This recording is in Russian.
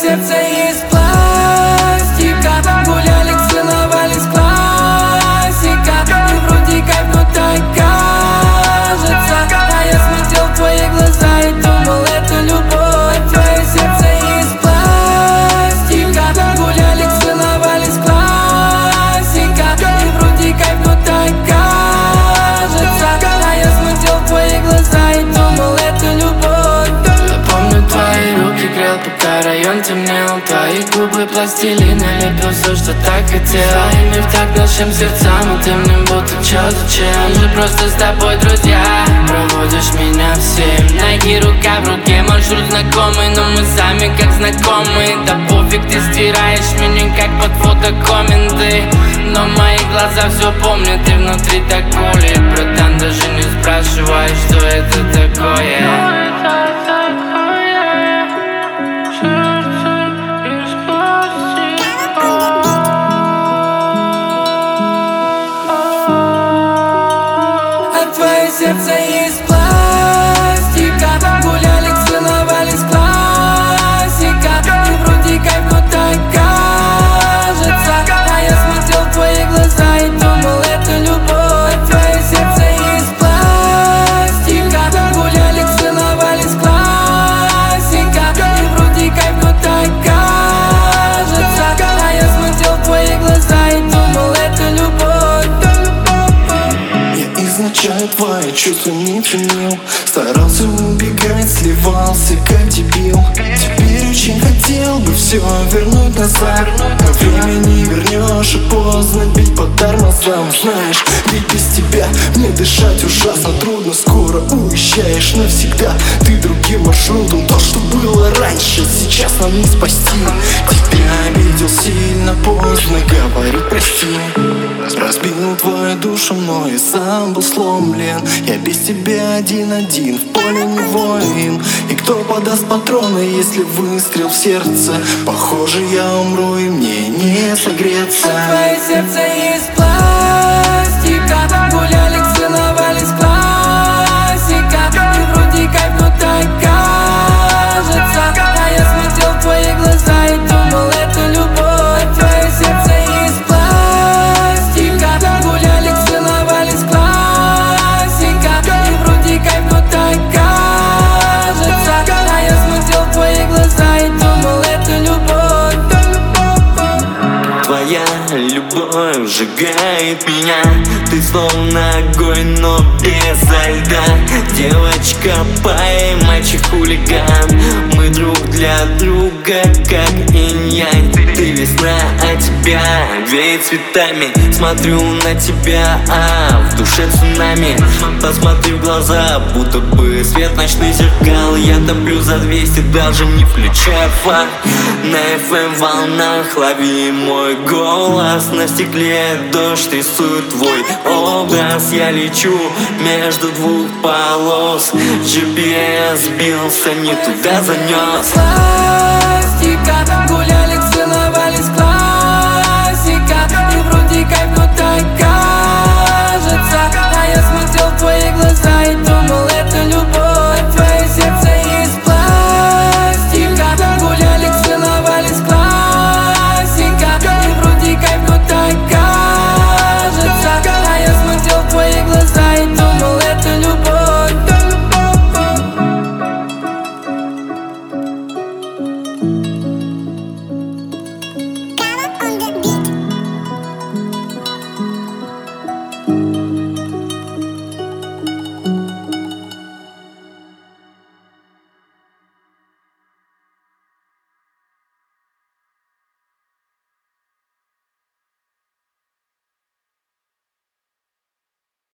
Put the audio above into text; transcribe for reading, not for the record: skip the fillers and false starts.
сердце из пластика. Гуляли, целовались, классика. И вроде кайф, но так кажется. А я смотрел в твои глаза и думал, это любовь. Твое сердце из пластика. Гуляли, целовались, классика. И вроде кайф, но так кажется. А я смотрел в твои глаза и думал, это любовь. Я помню твои руки, грел, пока район темнел. Твои губы пластилина, лепил все, что так хотел. Своими в так нашим сердцам, и ты мне будто чё, зачем? Же просто с тобой, друзья. Проводишь меня всем. Ноги, рука в руке, маршрут знакомый, но мы сами как знакомые. Да пофиг, ты стираешь меня как под фото комменты. Но мои глаза все помнят, и внутри так гулит. Братан, даже не спрашивай, что это такое. Твое сердце из пластика. Гуляли, целовались, классика. И вроде кайф, но так кажется. А я смотрел в твои глаза и думал, это любовь. Твое сердце из пластика. Гуляли, целовались, классика. И вроде кайф, но так кажется. А я смотрел в твои глаза и думал, это любовь. Изначально твои чувства не ценил, старался убегать, сливался как дебил. Теперь очень хотел бы все вернуть назад, но время не вернешь, и поздно бить по тормозам. Знаешь, ведь без тебя мне дышать ужасно трудно. Скоро уезжаешь навсегда, ты другим маршрутом. То, что было раньше, сейчас нам не спасти. Тебя обидел сильно, поздно говорить прости. Разбил твою душу, но и сам был сломлен. Я без тебя один-один, в поле не воин. И кто подаст патроны, если выстрел в сердце? Похоже, я умру, и мне не согреться. Твое сердце из пластика. Гуляли, целовались, классика. И вроде кайф, но так кажется. А я смотрел в твои глаза и думал, это любовь. Твое сердце из пластика. Гуляли, целовались, классика. И вроде кайф, но так кажется. А я смотрел в твои глаза и думал, это любовь. Твоя любовь сжигает меня. Ты словно огонь, но без льда. Девочка, пай, мальчик, хулиган. Мы друг для друга, как инь-янь. Ты весна, а тебя веет цветами. Смотрю на тебя, а в душе цунами. Посмотри в глаза, будто бы свет ночных зеркал. Я топлю за 200, даже не включая фар. На FM волнах лови мой голос. На стекле дождь рисует твой образ. Я лечу между двух полос. GPS сбился, не туда занес. Пластика.